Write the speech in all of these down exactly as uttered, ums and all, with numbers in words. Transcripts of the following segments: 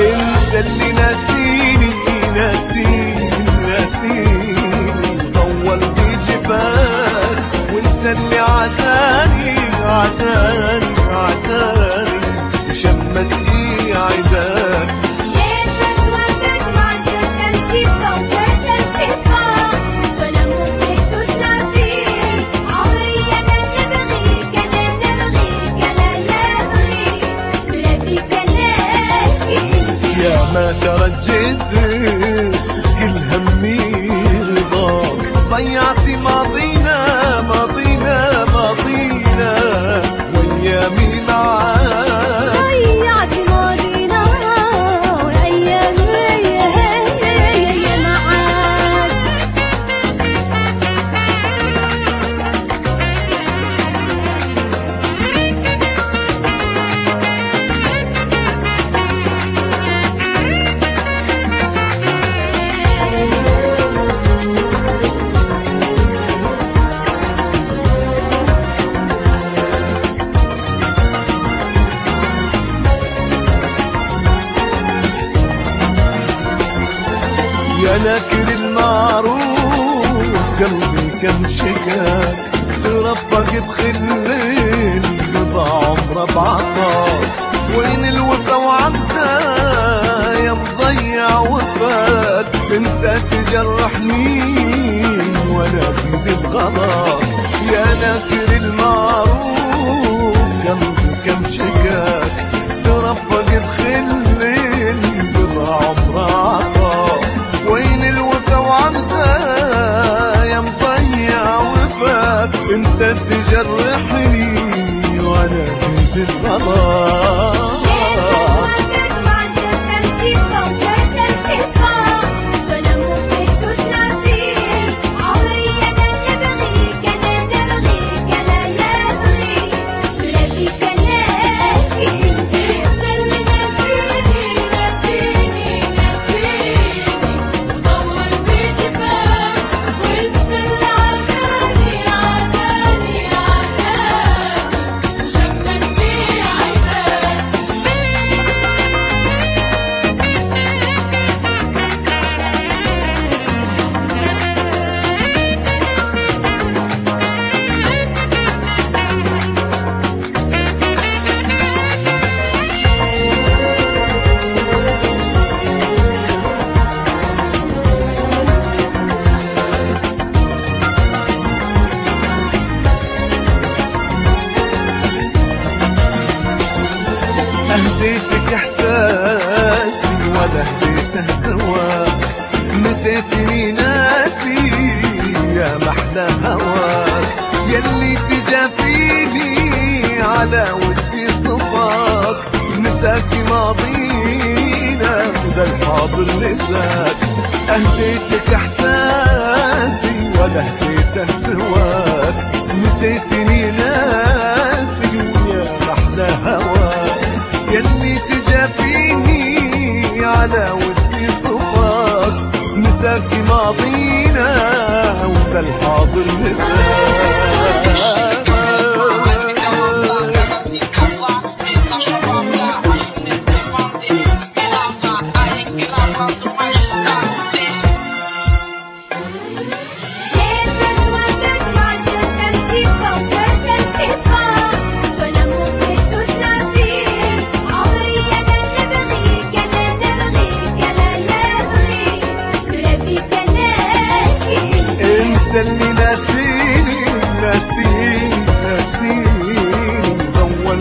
انت اللي ناسيني ناسيني ناسيني وطول بجفاك، وانت اللي عداني عداني عداني وشمت لي عداك. ما ترجيت كل همي رضاك، ضيعتي ماضينا ماضينا ماضينا وايامي معاك، ضيعتي ماضينا وايامي معاك. يا ناكر المعروف قلبي كم شكاك، ترفق بخلين قضى عمره بعطاك، وين الوفا وعدى يا مضيع وفاك، انت تجرحني وانا ازيد بغلاك. يا ناكر المعروف قلبي كم شكاك، ترفق بخلين قضى عمره عطاك، وين الوفا وعمده يا مضيع وفاك، انت تجرحني وانا زيد الغلاك. اهديتك احساسي ولا هديته سواك، نسيتني ناسي يا محلى هواك، يلي تجافيني على ودي صفاك، نساك ماضينا وذا الحاضر نساك. اهديتك احساسي ولا هديته سواك، نسيتني ناسي ويا محلى هواك، يلي تجافيني على ودي صفاك، نساك ماضينا وذا الحاضر نساك. انت اللي ناسيني ناسيني ناسيني مطول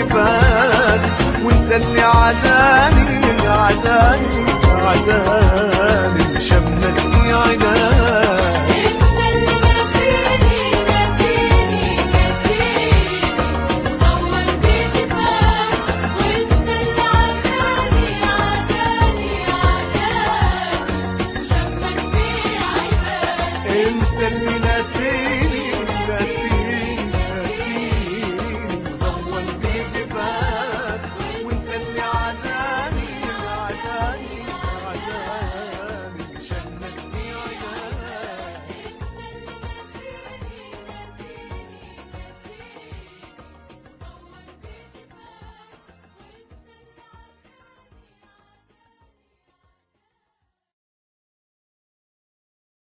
بجفاك، وانت اللي عداني عداني عداني